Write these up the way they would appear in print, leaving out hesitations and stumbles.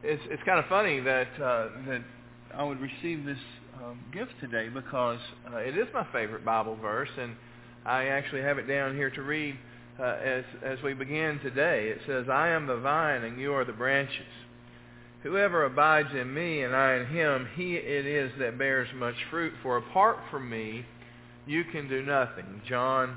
It's kind of funny that I would receive this gift today because it is my favorite Bible verse, and I actually have it down here to read as we begin today. It says, "I am the vine and you are the branches. Whoever abides in me and I in him, he it is that bears much fruit. For apart from me, you can do nothing." John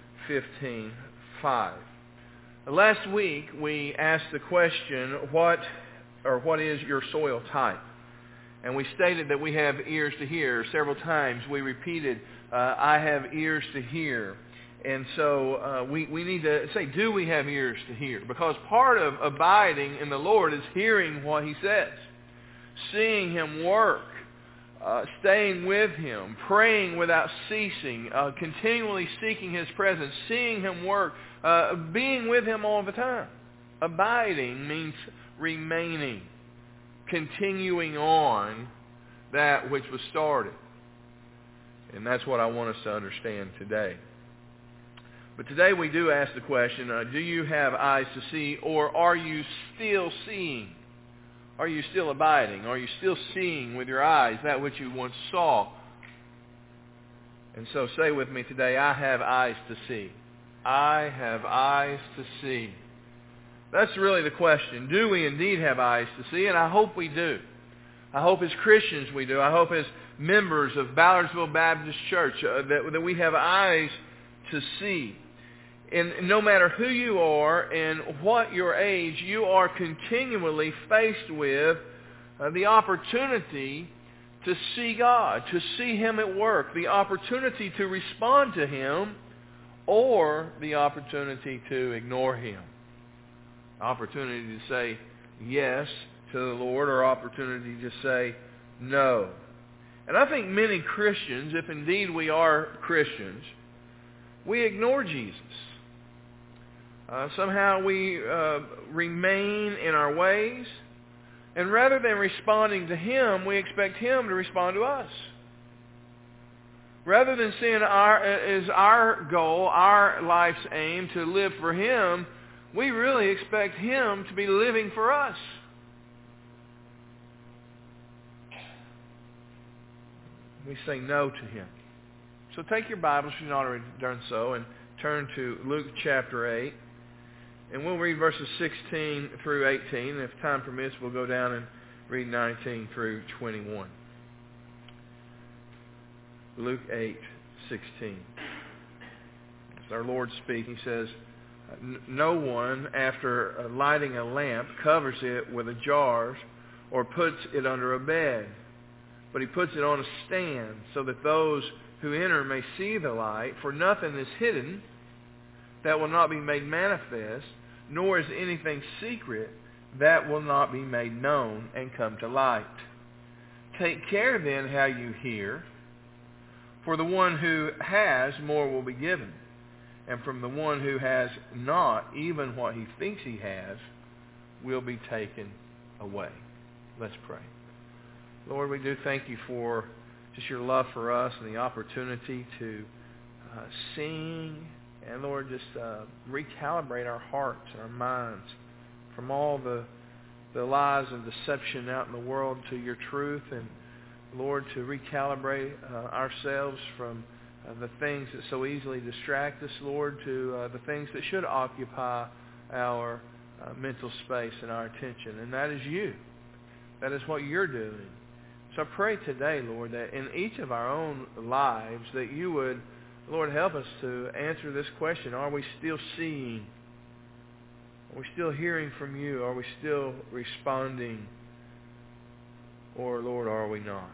15:5. Last week we asked the question, what is your soil type? And we stated that we have ears to hear. Several times we repeated, I have ears to hear. And so we need to say, do we have ears to hear? Because part of abiding in the Lord is hearing what he says, seeing him work, staying with him, praying without ceasing, continually seeking his presence, seeing him work, being with him all the time. Abiding means remaining, continuing on that which was started. And that's what I want us to understand today. But today we do ask the question, do you have eyes to see, or are you still seeing? Are you still abiding? Are you still seeing with your eyes that which you once saw? And so say with me today, I have eyes to see. I have eyes to see. That's really the question. Do we indeed have eyes to see? And I hope we do. I hope as Christians we do. I hope as members of Ballardsville Baptist Church that we have eyes to see. And no matter who you are and what your age, you are continually faced with the opportunity to see God, to see him at work, the opportunity to respond to him, or the opportunity to ignore him. Opportunity to say yes to the Lord, or opportunity to say no. And I think many Christians, if indeed we are Christians, we ignore Jesus. Somehow we remain in our ways, and rather than responding to him, we expect him to respond to us. Rather than seeing as our goal, our life's aim to live for him, we really expect him to be living for us. We say no to him. So take your Bibles, if you've not already done so, and turn to Luke chapter 8. And we'll read verses 16 through 18. And if time permits, we'll go down and read 19 through 21. Luke 8:16. As our Lord speaking, he says, "No one, after lighting a lamp, covers it with a jar or puts it under a bed, but he puts it on a stand so that those who enter may see the light. For nothing is hidden that will not be made manifest, nor is anything secret that will not be made known and come to light. Take care then how you hear. For the one who has, more will be given. And from the one who has not, even what he thinks he has, will be taken away." Let's pray. Lord, we do thank you for just your love for us and the opportunity to sing and, Lord, just recalibrate our hearts and our minds from all the lies and deception out in the world to your truth, and, Lord, to recalibrate ourselves from the things that so easily distract us, Lord, to the things that should occupy our mental space and our attention. And that is you. That is what you're doing. So I pray today, Lord, that in each of our own lives that you would, Lord, help us to answer this question. Are we still seeing? Are we still hearing from you? Are we still responding? Or, Lord, are we not?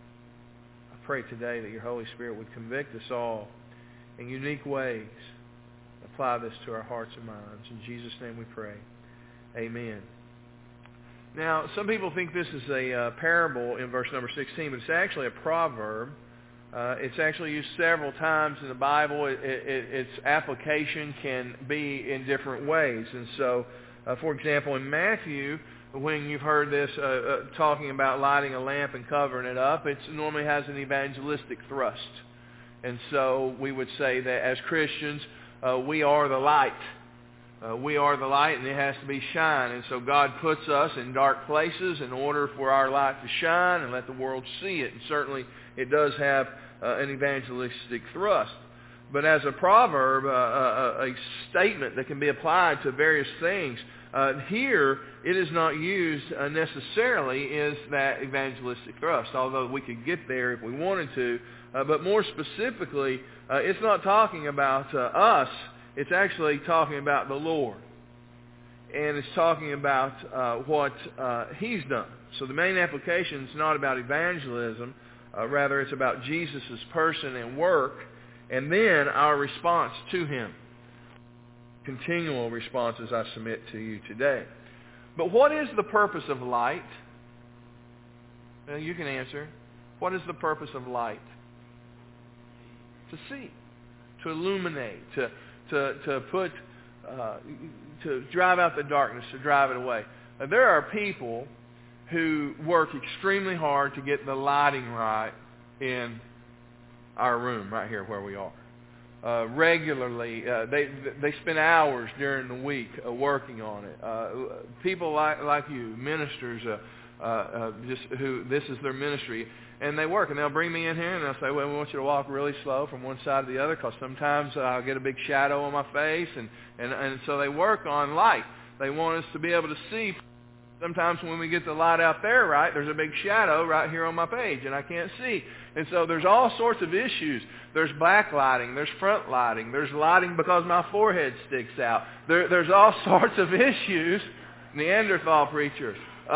I pray today that your Holy Spirit would convict us all in unique ways. Apply this to our hearts and minds. In Jesus' name we pray. Amen. Now, some people think this is a parable in verse number 16, but it's actually a proverb. It's actually used several times in the Bible. Its application can be in different ways. And so, for example, in Matthew, when you've heard this talking about lighting a lamp and covering it up, it normally has an evangelistic thrust. And so we would say that as Christians, we are the light We are the light, and it has to be shine. And so God puts us in dark places in order for our light to shine and let the world see it. And certainly it does have an evangelistic thrust. But as a proverb, a statement that can be applied to various things, here it is not used necessarily as that evangelistic thrust, although we could get there if we wanted to. But more specifically, it's not talking about us. It's actually talking about the Lord. And it's talking about what He's done. So the main application is not about evangelism. Rather, it's about Jesus' person and work, and then our response to Him. Continual responses I submit to you today. But what is the purpose of light? Well, you can answer. What is the purpose of light? To see, to illuminate, to drive out the darkness, to drive it away. Now, there are people who work extremely hard to get the lighting right in our room right here where we are. Regularly, they spend hours during the week working on it. People like you, ministers, just who this is their ministry, and they work, and they'll bring me in here, and they'll say, well, we want you to walk really slow from one side to the other, because sometimes I'll get a big shadow on my face, and so they work on light. They want us to be able to see. Sometimes when we get the light out there right, there's a big shadow right here on my page, and I can't see. And so there's all sorts of issues. There's backlighting. There's front lighting. There's lighting because my forehead sticks out. There's all sorts of issues. Neanderthal preachers.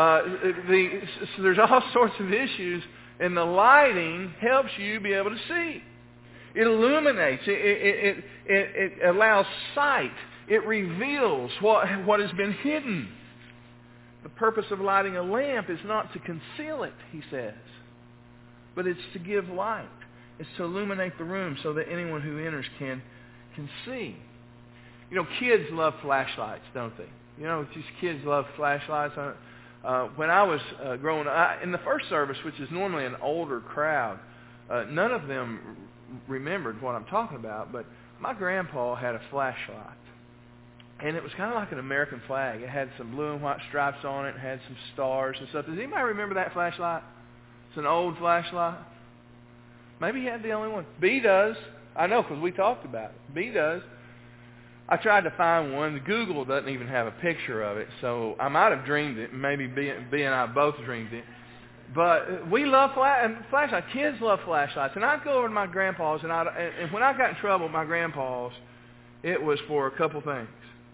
There's all sorts of issues, and the lighting helps you be able to see. It illuminates. It allows sight. It reveals what has been hidden. The purpose of lighting a lamp is not to conceal it, he says, but it's to give light. It's to illuminate the room so that anyone who enters can see. You know, kids love flashlights, don't they? You know, these kids love flashlights. When I was growing up, in the first service, which is normally an older crowd, none of them remembered what I'm talking about, but my grandpa had a flashlight. And it was kind of like an American flag. It had some blue and white stripes on it. It had some stars and stuff. Does anybody remember that flashlight? It's an old flashlight. Maybe he had the only one. B does. I know because we talked about it. B does. I tried to find one. Google doesn't even have a picture of it. So I might have dreamed it. Maybe B and I both dreamed it. But we love flashlights. Kids love flashlights. And I'd go over to my grandpa's, and when I got in trouble with my grandpa's, it was for a couple things.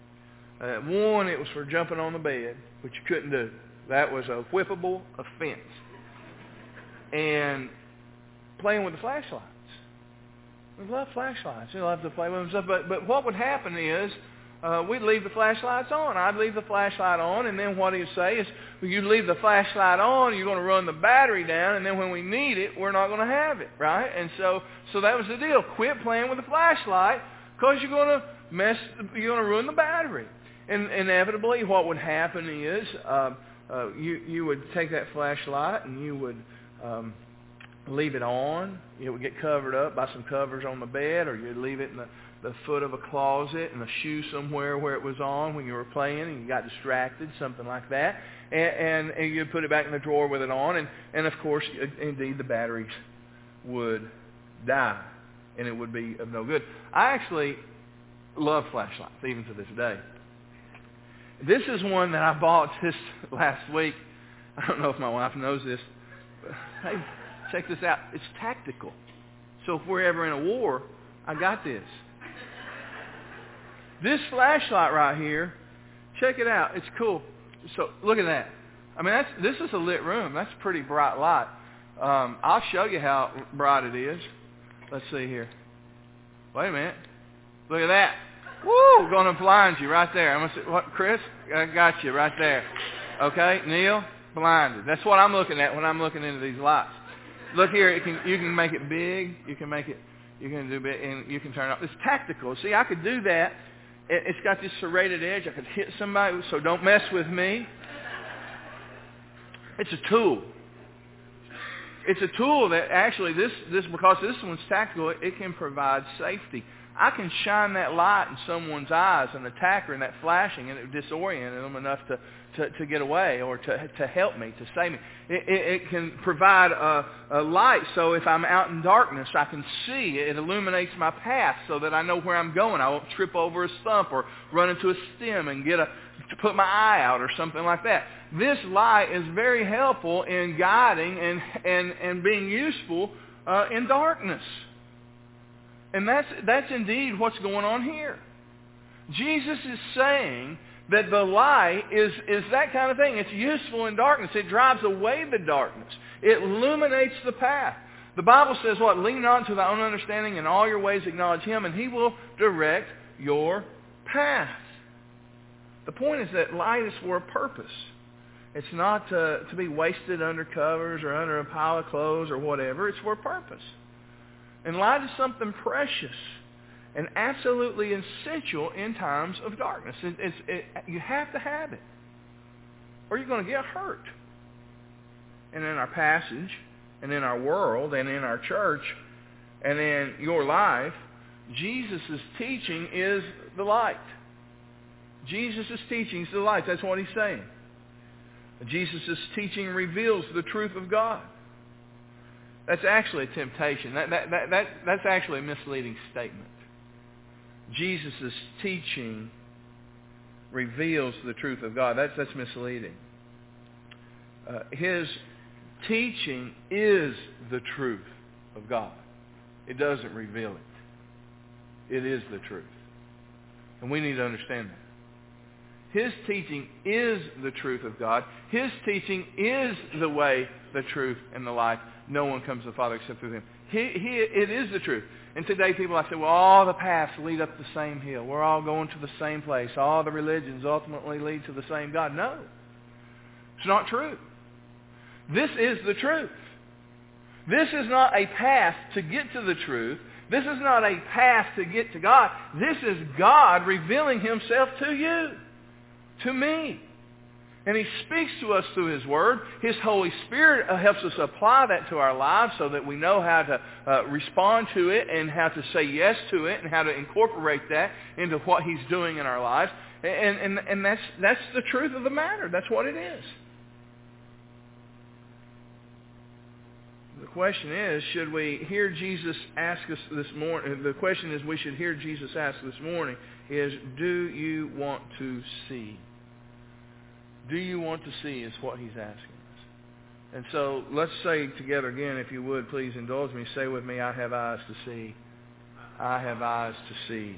One, it was for jumping on the bed, which you couldn't do. That was a whippable offense. And playing with the flashlights. We love flashlights. We love to play with them stuff. But what would happen is we'd leave the flashlights on. I'd leave the flashlight on, and then what he'd say is, well, you leave the flashlight on, you're going to run the battery down, and then when we need it, we're not going to have it, right? And so that was the deal. Quit playing with the flashlight because you're going to ruin the battery. And inevitably, what would happen is you would take that flashlight and you would leave it on. It would get covered up by some covers on the bed, or you'd leave it in the foot of a closet, in a shoe somewhere where it was on when you were playing and you got distracted, something like that. And you'd put it back in the drawer with it on. And of course, indeed, the batteries would die, and it would be of no good. I actually love flashlights, even to this day. This is one that I bought this last week. I don't know if my wife knows this. But, hey, check this out. It's tactical. So if we're ever in a war, I got this. This flashlight right here, check it out. It's cool. So look at that. I mean, this is a lit room. That's a pretty bright light. I'll show you how bright it is. Let's see here. Wait a minute. Look at that. Woo! Going to blind you right there. I'm going to say, what, Chris? I got you right there. Okay, Neil? Blinded. That's what I'm looking at when I'm looking into these lights. Look here. You can make it big. You can do big, and you can turn it off. It's tactical. See, I could do that. It's got this serrated edge. I could hit somebody, so don't mess with me. It's a tool. It's a tool that actually, this because this one's tactical, it can provide safety. I can shine that light in someone's eyes, an attacker, and that flashing, and it disoriented them enough to get away or to help me, to save me. It can provide a light, so if I'm out in darkness, I can see. It illuminates my path so that I know where I'm going. I won't trip over a stump or run into a stem and to put my eye out or something like that. This light is very helpful in guiding and being useful in darkness. And that's indeed what's going on here. Jesus is saying that the light is that kind of thing. It's useful in darkness. It drives away the darkness. It illuminates the path. The Bible says what? Lean not to thy own understanding, in all your ways acknowledge Him, and He will direct your path. The point is that light is for a purpose. It's not to be wasted under covers or under a pile of clothes or whatever. It's for a purpose. And light is something precious and absolutely essential in times of darkness. You have to have it, or you're going to get hurt. And in our passage, and in our world, and in our church, and in your life, Jesus' teaching is the light. Jesus' teaching is the light. That's what He's saying. Jesus' teaching reveals the truth of God. That's actually a temptation. That's actually a misleading statement. Jesus' teaching reveals the truth of God. That's misleading. His teaching is the truth of God. It doesn't reveal it. It is the truth. And we need to understand that. His teaching is the truth of God. His teaching is the way, the truth, and the life. No one comes to the Father except through Him. It is the truth. And today people say, well, all the paths lead up the same hill. We're all going to the same place. All the religions ultimately lead to the same God. No. It's not true. This is the truth. This is not a path to get to the truth. This is not a path to get to God. This is God revealing Himself to you, to me. And He speaks to us through His Word. His Holy Spirit helps us apply that to our lives so that we know how to respond to it and how to say yes to it and how to incorporate that into what He's doing in our lives. And that's the truth of the matter. That's what it is. The question is, should we hear Jesus ask us this morning? The question is we should hear Jesus ask this morning is, do you want to see? Do you want to see is what He's asking us. And so let's say together again, if you would, please indulge me. Say with me, I have eyes to see. I have eyes to see.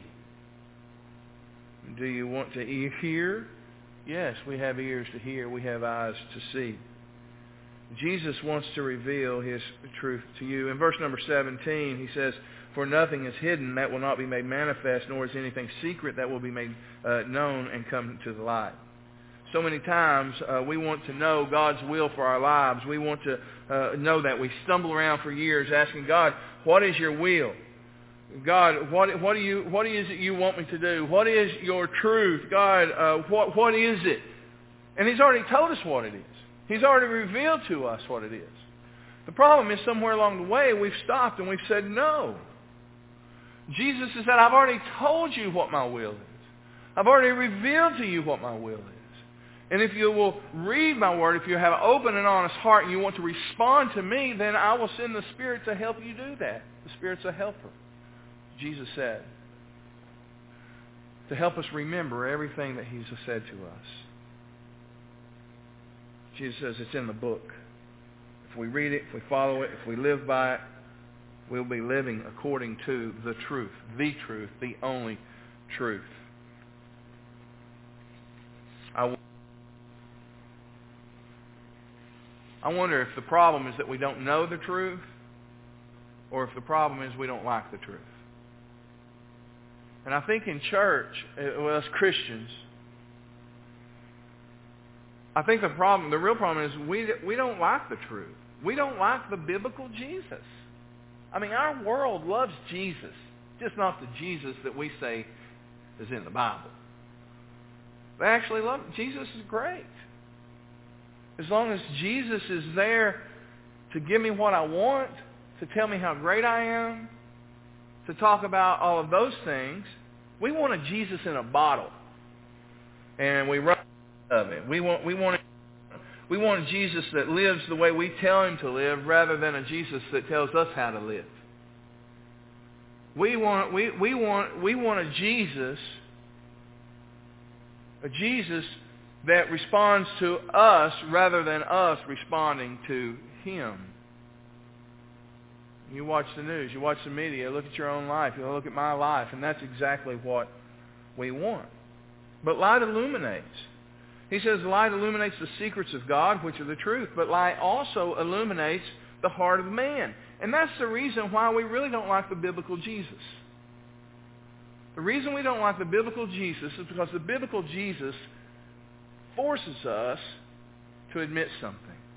Do you want to hear? Yes, we have ears to hear. We have eyes to see. Jesus wants to reveal His truth to you. In verse number 17, He says, for nothing is hidden that will not be made manifest, nor is anything secret that will be made known and come to the light. So many times we want to know God's will for our lives. We want to know that. We stumble around for years asking God, what is your will? God, what is it you want me to do? What is your truth? God, what is it? And He's already told us what it is. He's already revealed to us what it is. The problem is somewhere along the way we've stopped and we've said no. Jesus has said, I've already told you what my will is. I've already revealed to you what my will is. And if you will read my word, if you have an open and honest heart and you want to respond to me, then I will send the Spirit to help you do that. The Spirit's a helper, Jesus said, to help us remember everything that He's said to us. Jesus says it's in the book. If we read it, if we follow it, if we live by it, we'll be living according to the truth, the only truth. I wonder if the problem is that we don't know the truth or if the problem is we don't like the truth. And I think in church, well, as Christians, I think the real problem is we don't like the truth. We don't like the biblical Jesus. I mean, our world loves Jesus, just not the Jesus that we say is in the Bible. They actually love it. Jesus is great. As long as Jesus is there to give me what I want, to tell me how great I am, to talk about all of those things. We want a Jesus in a bottle. And we run out of it. We want a Jesus that lives the way we tell him to live rather than a Jesus that tells us how to live. We want a Jesus that responds to us rather than us responding to him. You watch the news, you watch the media, look at your own life, you look at my life, and that's exactly what we want. But light illuminates. He says light illuminates the secrets of God, which are the truth, but light also illuminates the heart of man. And that's the reason why we really don't like the biblical Jesus. The reason we don't like the biblical Jesus is because the biblical Jesus forces us to admit something.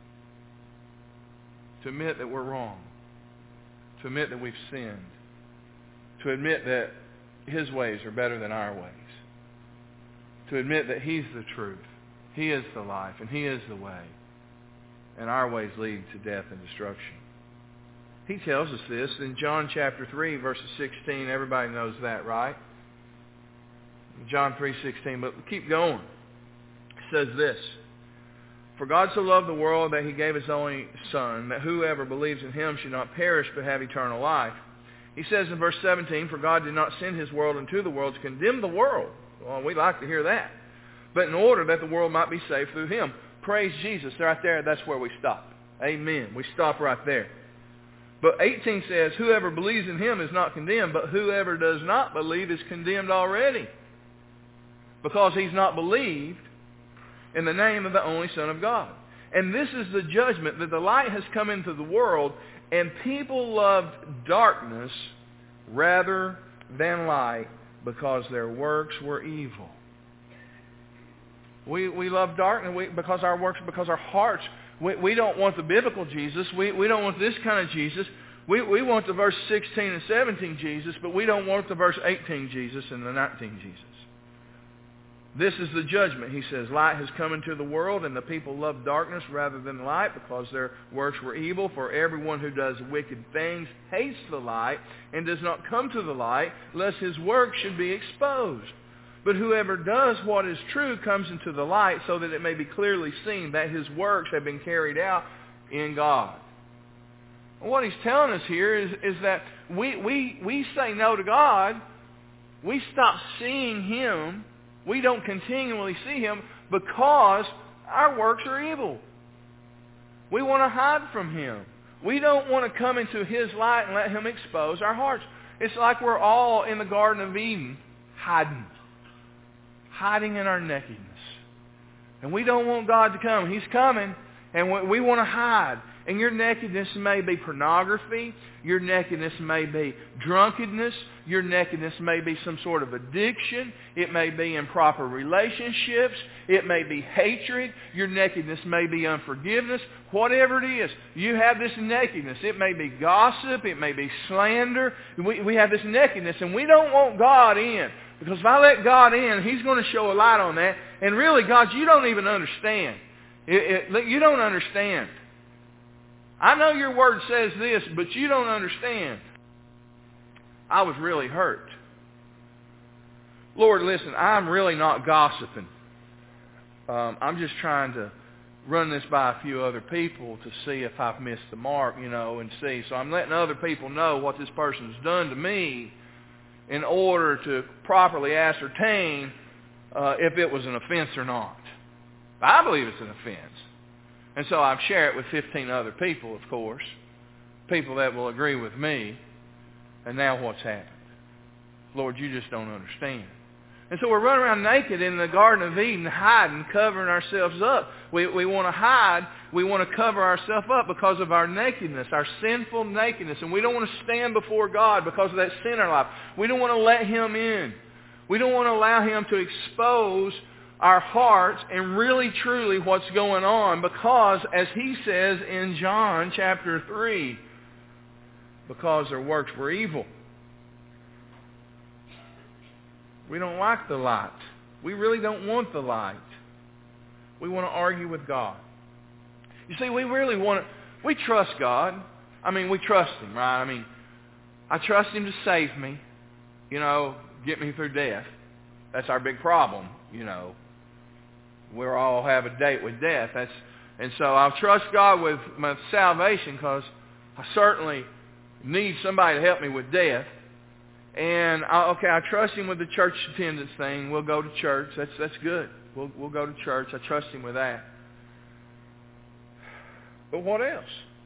To admit that we're wrong. To admit that we've sinned. To admit that his ways are better than our ways. To admit that he's the truth. He is the life, and he is the way. And our ways lead to death and destruction. He tells us this in John chapter 3, verses 16. Everybody knows that, right? John 3:16. But keep going. It says this. For God so loved the world that he gave his only Son, that whoever believes in him should not perish but have eternal life. He says in verse 17, for God did not send his world into the world to condemn the world. Well, we like to hear that. But in order that the world might be saved through him. Praise Jesus. Right there, that's where we stop. Amen. We stop right there. But 18 says, whoever believes in him is not condemned, but whoever does not believe is condemned already. Because he's not believed in the name of the only Son of God. And this is the judgment, that the light has come into the world, and people loved darkness rather than light because their works were evil. We love darkness because our works, because our hearts. We don't want the biblical Jesus. We don't want this kind of Jesus. We want the verse 16 and 17 Jesus, but we don't want the verse 18 Jesus and the 19 Jesus. This is the judgment. He says, light has come into the world, and the people love darkness rather than light because their works were evil. For everyone who does wicked things hates the light and does not come to the light, lest his work should be exposed. But whoever does what is true comes into the light, so that it may be clearly seen that his works have been carried out in God. And what he's telling us here is that we say no to God. We stop seeing him. We don't continually see him because our works are evil. We want to hide from him. We don't want to come into his light and let him expose our hearts. It's like we're all in the Garden of Eden hiding in our nakedness. And we don't want God to come. He's coming, and we want to hide. And your nakedness may be pornography. Your nakedness may be drunkenness. Your nakedness may be some sort of addiction. It may be improper relationships. It may be hatred. Your nakedness may be unforgiveness. Whatever it is, you have this nakedness. It may be gossip. It may be slander. We have this nakedness, and we don't want God in. Because if I let God in, he's going to show a light on that. And really, God, you don't even understand. You don't understand. I know your word says this, but you don't understand. I was really hurt. Lord, listen, I'm really not gossiping. I'm just trying to run this by a few other people to see if I've missed the mark, and see. So I'm letting other people know what this person's done to me in order to properly ascertain if it was an offense or not. I believe it's an offense. And so I've shared it with 15 other people, of course, people that will agree with me. And now what's happened? Lord, you just don't understand. And so we're running around naked in the Garden of Eden, hiding, covering ourselves up. We want to hide. We want to cover ourselves up because of our nakedness, our sinful nakedness. And we don't want to stand before God because of that sin in our life. We don't want to let him in. We don't want to allow him to expose our hearts and really truly what's going on, because as he says in John chapter 3, because their works were evil. We don't like the light. We really don't want the light. We want to argue with God. You see, we trust God. We trust him, right? I trust Him to save me, get me through death. That's our big problem, We all have a date with death. And so I'll trust God with my salvation because I certainly need somebody to help me with death. And I trust Him with the church attendance thing. We'll go to church. That's good. We'll go to church. I trust Him with that. But what else?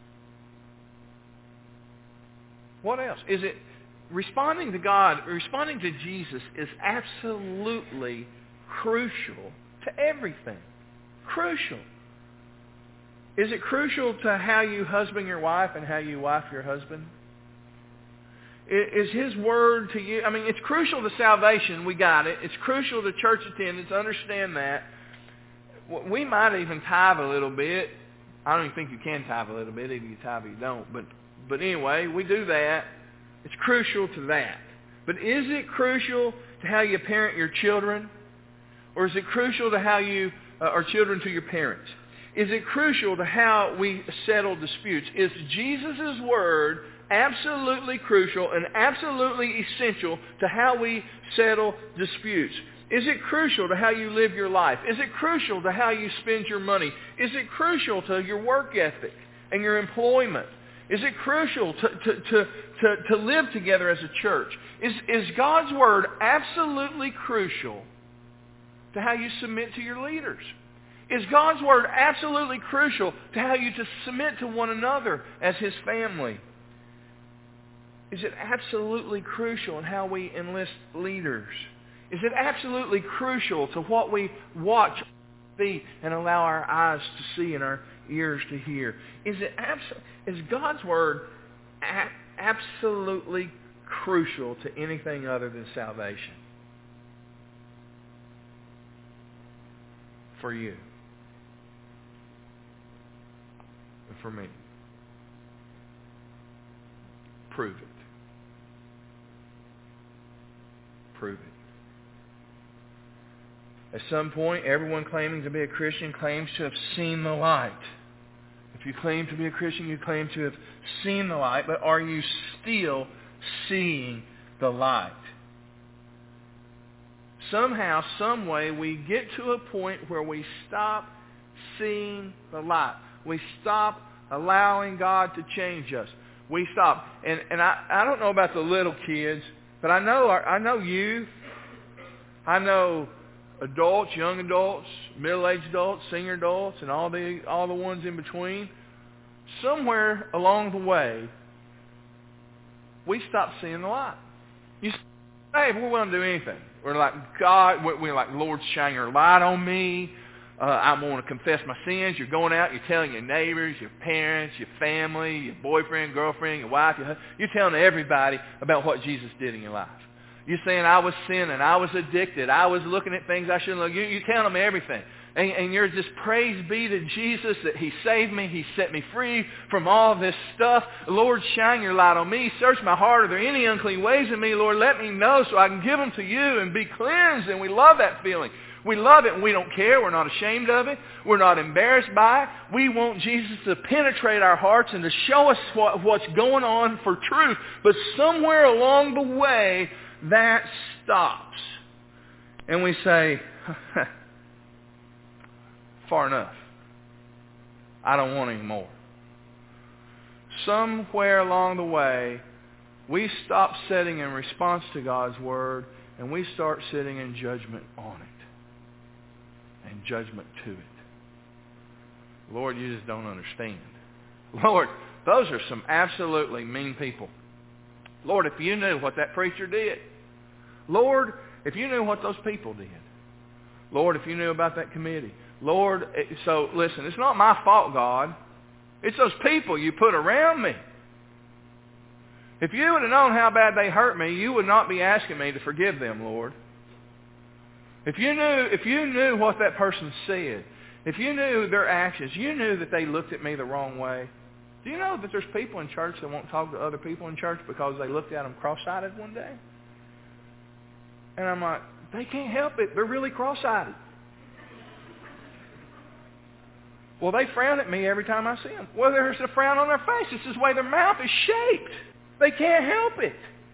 What else? Is it responding to God, responding to Jesus is absolutely crucial to everything. Crucial. Is it crucial to how you husband your wife and how you wife your husband? Is His Word to you? It's crucial to salvation. We got it. It's crucial to church attendance. Understand that. We might even tithe a little bit. I don't even think you can tithe a little bit. Either you tithe or you don't. But anyway, we do that. It's crucial to that. But is it crucial to how you parent your children? Or is it crucial to how you are children to your parents? Is it crucial to how we settle disputes? Is Jesus' Word absolutely crucial and absolutely essential to how we settle disputes? Is it crucial to how you live your life? Is it crucial to how you spend your money? Is it crucial to your work ethic and your employment? Is it crucial to live together as a church? Is God's Word absolutely crucial to how you submit to your leaders? Is God's Word absolutely crucial to how you submit to one another as His family? Is it absolutely crucial in how we enlist leaders? Is it absolutely crucial to what we watch and allow our eyes to see and our ears to hear? Is God's Word absolutely crucial to anything other than salvation? For you. And for me. Prove it. Prove it. At some point, everyone claiming to be a Christian claims to have seen the light. If you claim to be a Christian, you claim to have seen the light, but are you still seeing the light? Somehow, some way, we get to a point where we stop seeing the light. We stop allowing God to change us. We stop. And I don't know about the little kids, but I know youth. I know adults, young adults, middle-aged adults, senior adults, and all the ones in between. Somewhere along the way, we stop seeing the light. You say, hey, we're willing to do anything. We're like, God, we're like, Lord, shine your light on me. I'm going to confess my sins. You're going out, you're telling your neighbors, your parents, your family, your boyfriend, girlfriend, your wife, you're telling everybody about what Jesus did in your life. You're saying, I was sinning, I was addicted, I was looking at things I shouldn't look. You're telling them everything. And you're just, praise be to Jesus that He saved me. He set me free from all this stuff. Lord, shine your light on me. Search my heart. Are there any unclean ways in me? Lord, let me know so I can give them to you and be cleansed. And we love that feeling. We love it and we don't care. We're not ashamed of it. We're not embarrassed by it. We want Jesus to penetrate our hearts and to show us what's going on for truth. But somewhere along the way, that stops. And we say, far enough. I don't want any more. Somewhere along the way, we stop sitting in response to God's Word and we start sitting in judgment on it and judgment to it. Lord, you just don't understand. Lord, those are some absolutely mean people. Lord, if you knew what that preacher did. Lord, if you knew what those people did. Lord, if you knew about that committee. Lord, so listen, it's not my fault, God. It's those people you put around me. If you would have known how bad they hurt me, you would not be asking me to forgive them, Lord. If you knew what that person said, if you knew their actions, you knew that they looked at me the wrong way. Do you know that there's people in church that won't talk to other people in church because they looked at them cross-eyed one day? And I'm like, they can't help it. They're really cross-eyed. Well, they frown at me every time I see them. Well, there's a frown on their face. It's just the way their mouth is shaped. They can't help it.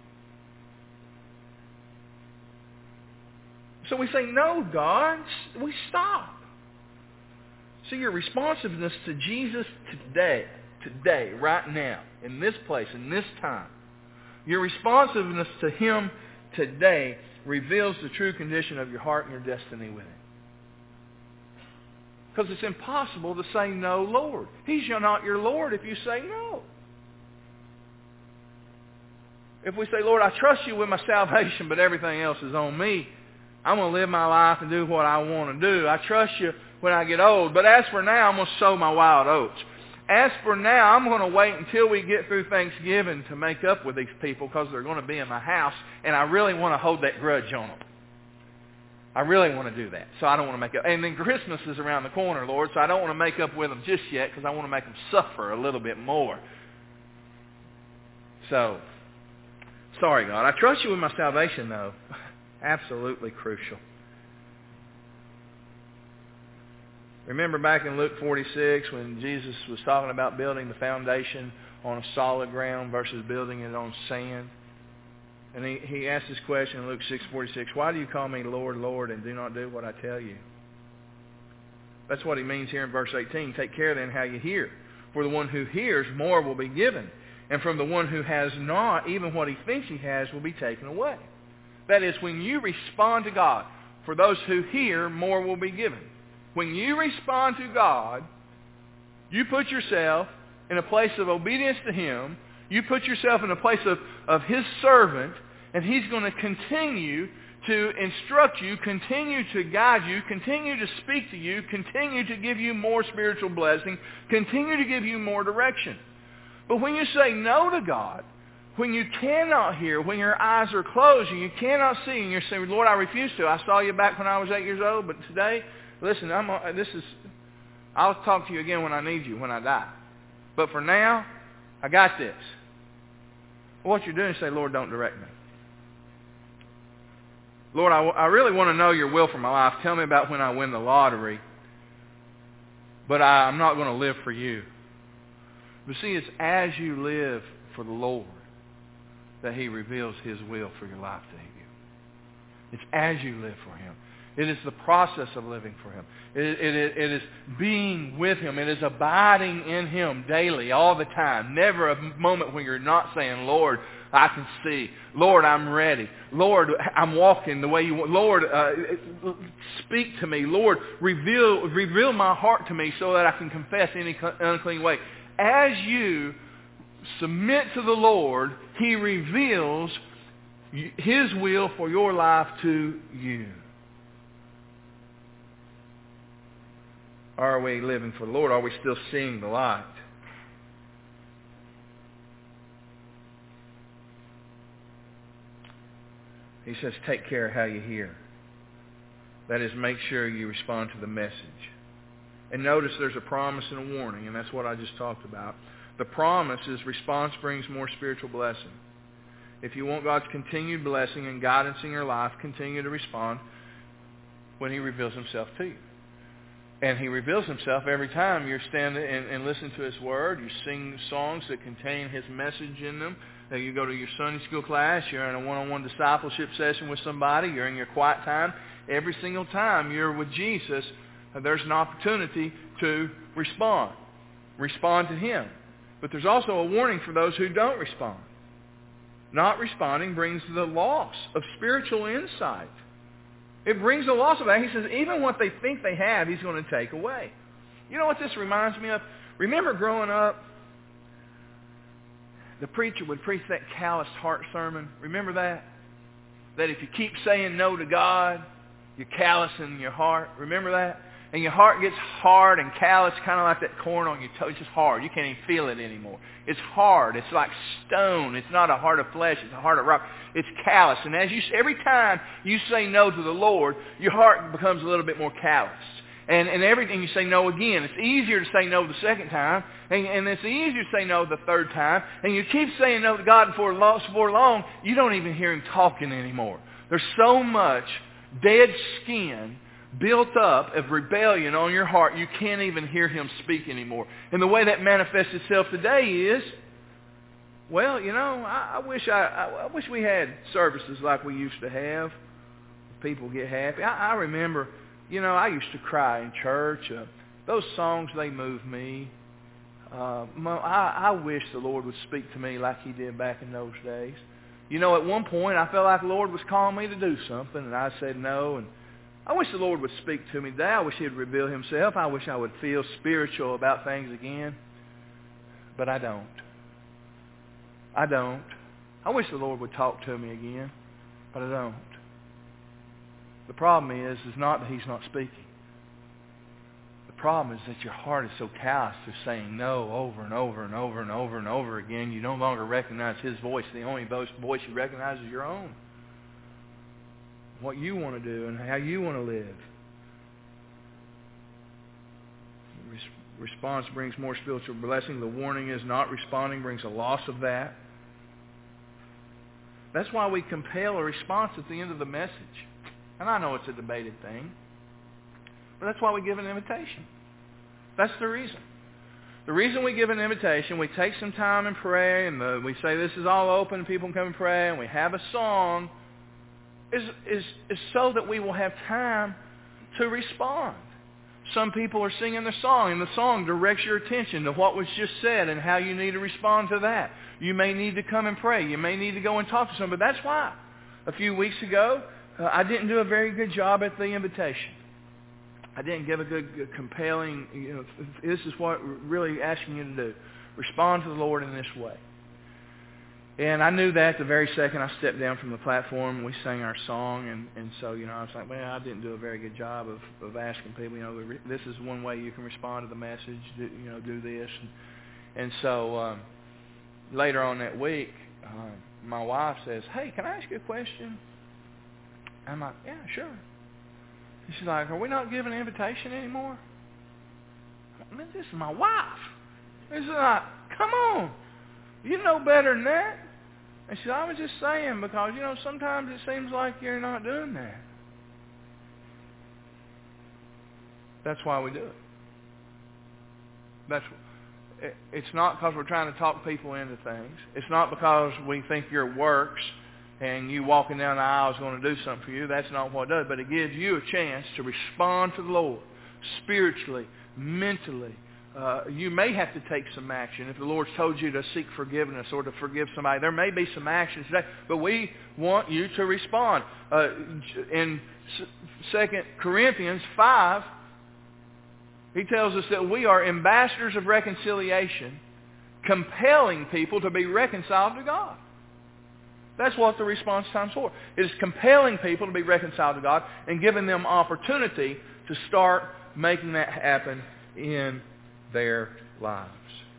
So we say, no, God. We stop. See, your responsiveness to Jesus today, right now, in this place, in this time, your responsiveness to Him today reveals the true condition of your heart and your destiny with Him. Because it's impossible to say no, Lord. He's not your Lord if you say no. If we say, Lord, I trust you with my salvation, but everything else is on me, I'm going to live my life and do what I want to do. I trust you when I get old. But as for now, I'm going to sow my wild oats. As for now, I'm going to wait until we get through Thanksgiving to make up with these people because they're going to be in my house, and I really want to hold that grudge on them. I really want to do that, so I don't want to make up. And then Christmas is around the corner, Lord, so I don't want to make up with them just yet because I want to make them suffer a little bit more. So, sorry, God. I trust you with my salvation, though. Absolutely crucial. Remember back in Luke 46 when Jesus was talking about building the foundation on a solid ground versus building it on sand? And he asked this question in Luke 6:46, why do you call me Lord, Lord, and do not do what I tell you? That's what he means here in verse 18. Take care then how you hear. For the one who hears, more will be given. And from the one who has not, even what he thinks he has will be taken away. That is, when you respond to God, for those who hear, more will be given. When you respond to God, you put yourself in a place of obedience to Him. You put yourself in a place of His servant, and He's going to continue to instruct you, continue to guide you, continue to speak to you, continue to give you more spiritual blessing, continue to give you more direction. But when you say no to God, when you cannot hear, when your eyes are closed and you cannot see, and you're saying, Lord, I refuse to. I saw you back when I was 8 years old, but today, listen, I'll talk to you again when I need you, when I die. But for now, I got this. What you're doing is say, Lord, don't direct me. Lord, I really want to know your will for my life. Tell me about when I win the lottery. But I'm not going to live for you. But see, it's as you live for the Lord that He reveals His will for your life to you. It's as you live for Him. It is the process of living for Him. It is being with Him. It is abiding in Him daily, all the time. Never a moment when you're not saying, Lord, I can see. Lord, I'm ready. Lord, I'm walking the way you want. Lord, speak to me. Lord, reveal my heart to me so that I can confess any unclean way. As you submit to the Lord, He reveals His will for your life to you. Are we living for the Lord? Are we still seeing the light? He says, take care how you hear. That is, make sure you respond to the message. And notice there's a promise and a warning, and that's what I just talked about. The promise is response brings more spiritual blessing. If you want God's continued blessing and guidance in your life, continue to respond when He reveals Himself to you. And He reveals Himself every time you stand and listen to His Word. You sing songs that contain His message in them. You go to your Sunday school class. You're in a one-on-one discipleship session with somebody. You're in your quiet time. Every single time you're with Jesus, there's an opportunity to respond. Respond to Him. But there's also a warning for those who don't respond. Not responding brings the loss of spiritual insight. It brings the loss of that. He says, even what they think they have, He's going to take away. You know what this reminds me of? Remember growing up, the preacher would preach that calloused heart sermon. Remember that? That if you keep saying no to God, you're callousing your heart. Remember that? And your heart gets hard and callous, kind of like that corn on your toe. It's just hard. You can't even feel it anymore. It's hard. It's like stone. It's not a heart of flesh. It's a heart of rock. It's callous. And every time you say no to the Lord, your heart becomes a little bit more callous. And everything you say no again. It's easier to say no the second time. And it's easier to say no the third time. And you keep saying no to God before long, you don't even hear Him talking anymore. There's so much dead skin built up of rebellion on your heart, you can't even hear Him speak anymore. And the way that manifests itself today is Well, I wish we had services like we used to have. People get happy. I remember, I used to cry in church. Those songs, they move me. I wish the Lord would speak to me like He did back in those days. At one point, I felt like the Lord was calling me to do something, and I said no. And I wish the Lord would speak to me today. I wish He would reveal Himself. I wish I would feel spiritual about things again. But I don't. I wish the Lord would talk to me again, but I don't. The problem is not that He's not speaking. The problem is that your heart is so calloused to saying no over and over and over and over and over again. You no longer recognize His voice. The only voice you recognize is your own. What you want to do and how you want to live. Response brings more spiritual blessing. The warning is not responding brings a loss of that. That's why we compel a response at the end of the message. And I know it's a debated thing, but that's why we give an invitation. That's the reason. The reason we give an invitation, we take some time and pray, and we say this is all open, people can come and pray, and we have a song, is so that we will have time to respond. Some people are singing the song, and the song directs your attention to what was just said and how you need to respond to that. You may need to come and pray. You may need to go and talk to somebody. That's why. A few weeks ago, I didn't do a very good job at the invitation. I didn't give a good compelling, this is what we're really asking you to do. Respond to the Lord in this way. And I knew that the very second I stepped down from the platform. We sang our song, and so, I was like, well, I didn't do a very good job of asking people, this is one way you can respond to the message, do this. And so later on that week, my wife says, hey, can I ask you a question? I'm like, yeah, sure. And she's like, are we not giving an invitation anymore? I mean, this is my wife. This is like, come on. You know better than that. And she said, I was just saying because, sometimes it seems like you're not doing that. That's why we do it. It's not because we're trying to talk people into things. It's not because we think your works and you walking down the aisle is going to do something for you. That's not what it does. But it gives you a chance to respond to the Lord spiritually, mentally. You may have to take some action. If the Lord's told you to seek forgiveness or to forgive somebody, there may be some actions today. But we want you to respond. In 2 Corinthians 5, he tells us that we are ambassadors of reconciliation, compelling people to be reconciled to God. That's what the response time's for. It is compelling people to be reconciled to God and giving them opportunity to start making that happen in their lives.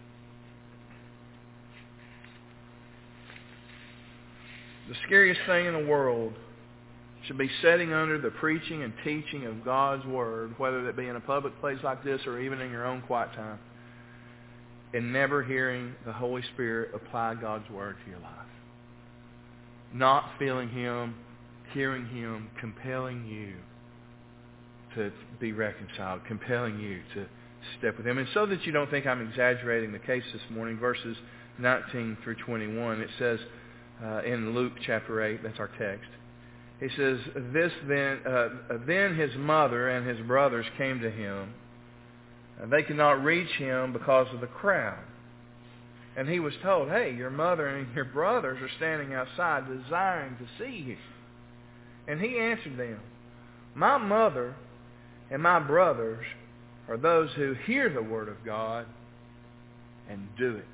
The scariest thing in the world should be sitting under the preaching and teaching of God's Word, whether that be in a public place like this or even in your own quiet time, and never hearing the Holy Spirit apply God's Word to your life. Not feeling Him, hearing Him, compelling you to be reconciled, compelling you to step with Him. And so that you don't think I'm exaggerating the case this morning, verses 19 through 21, it says in Luke chapter 8, that's our text, he says, then his mother and his brothers came to him. They could not reach him because of the crowd. And he was told, hey, your mother and your brothers are standing outside desiring to see you. And he answered them, my mother and my brothers are those who hear the word of God and do it.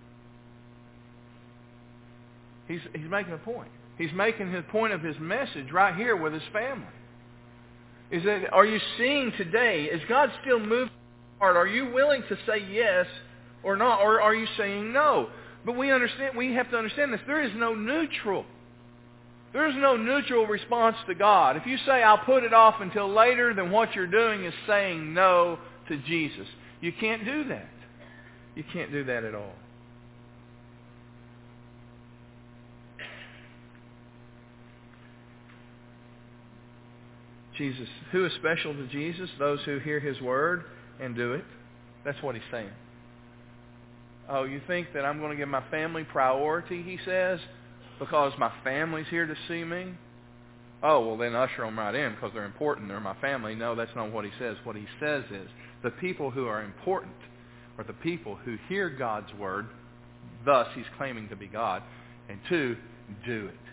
He's making a point. He's making his point of his message right here with his family. Is that, are you seeing today, is God still moving your heart? Are you willing to say yes or not? Or are you saying no? But we have to understand this. There is no neutral. There is no neutral response to God. If you say, I'll put it off until later, then what you're doing is saying no to Jesus. You can't do that. You can't do that at all. Jesus, who is special to Jesus? Those who hear his word and do it. That's what he's saying. Oh, you think that I'm going to give my family priority, he says, because my family's here to see me? Oh, well, then usher them right in because they're important. They're my family. No, that's not what he says. What he says is the people who are important are the people who hear God's word, thus he's claiming to be God, and two, do it.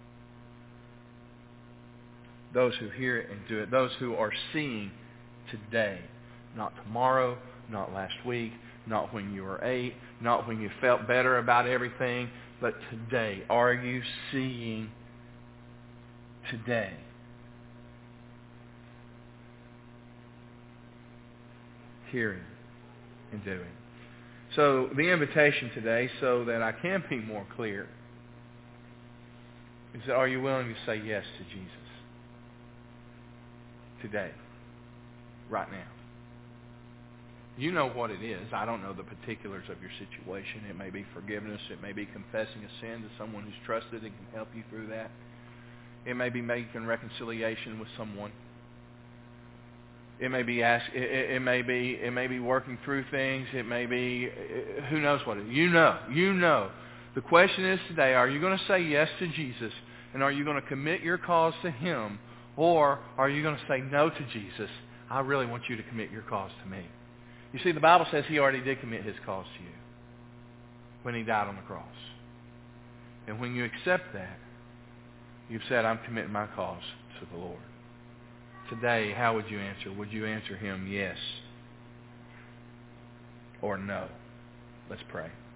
Those who hear it and do it. Those who are seeing today, not tomorrow, not last week, not when you were 8, not when you felt better about everything, but today. Are you seeing today? Hearing and doing. So the invitation today, so that I can be more clear, is that are you willing to say yes to Jesus? Today. Right now. You know what it is. I don't know the particulars of your situation. It may be forgiveness. It may be confessing a sin to someone who's trusted and can help you through that. It may be making reconciliation with someone. It may be it may be working through things. It may be who knows what it is. You know. The question is today, are you going to say yes to Jesus, and are you going to commit your cause to him, or are you going to say no to Jesus? I really want you to commit your cause to me. You see, the Bible says he already did commit his cause to you when he died on the cross. And when you accept that, you've said, I'm committing my cause to the Lord. Today, how would you answer? Would you answer him yes or no? Let's pray.